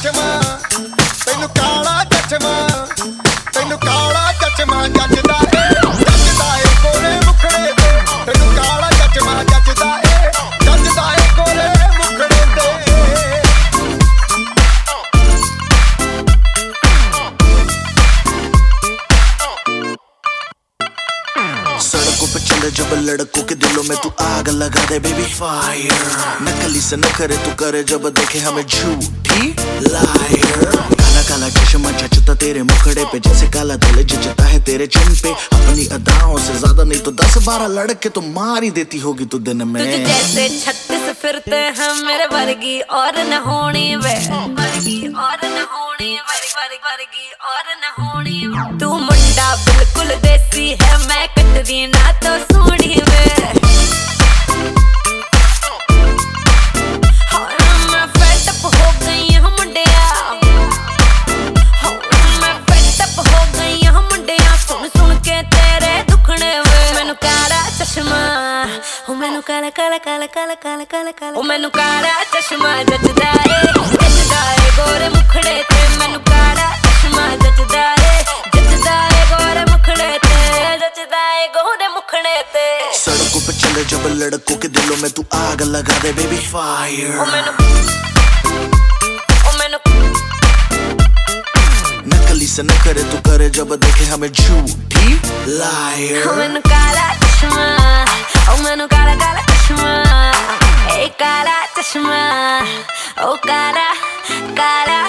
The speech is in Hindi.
चचमा तैनू काला चचमा तैनू काला चचमा जचदा ए कोरे मुखड़े ते तैनू काला चचमा जचदा ए कोरे मुखड़े ते। सड़कों पे चले जब लड़कों के दिलों में तू आग लगा दे बेबी फायर। नकली से न करे तू करे जब देखे हमें झूठी लायर। काला काला चश्मा जचता तेरे मुखड़े पे जैसे काला दिल जचता है तेरे चिन पे। अपनी अदाओं से ज्यादा नहीं तो 10-12 लड़के तो मार ही देती होगी तू दिन में। तुझे जैसे 36 फिरते हैं मेरे वर्गी और न होनी वे, वर्गी और न होनी वर्गी और न होनी। तू मुंडा बिल्कुल देसी है मैं कटरी ना तो सूढ़ी वे। मैं फेड अप हो गई हूँ मुंडिया, मैं फेड अप हो गई हूँ मुंडिया सुन सुन के तेरे दुखने वे। मैनू काला चश्मा ओ मैनू काला काला काला काला काला काला काला ओ मैनू काला चश्मा जचदा ए गोरे मुखड़े ते। मैनू काला चश्मा जचदा ए गोरे मुखड़े ते, जचदा ए गोरे मुखड़े ते। सड़कों पे चले जब लड़कों के दिलों में तू आग लगा दे बेबी फायर। ओ मैनू नकली से न करे तू करे जब देखे हमें झूठी लायर। ओ मैनू काला चश्मा ओ मैनू काला काला चश्मा ए काला चश्मा ओ काला काला